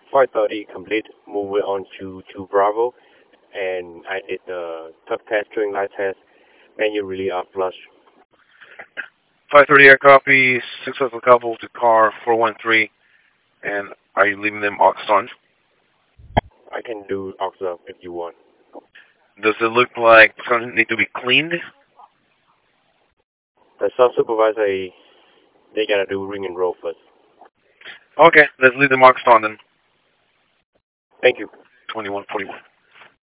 5:30 complete. Moving on to Bravo, and I did the tuck test, string light test, and you really are flush. 5:30 air copy. Successful couple to car 413. And are you leaving them aux on? I can do oxo if you want. Does it look like something need to be cleaned? The sub supervisor, they gotta do ring and roll first. Okay, let's leave them aux on then. Thank you. 2141.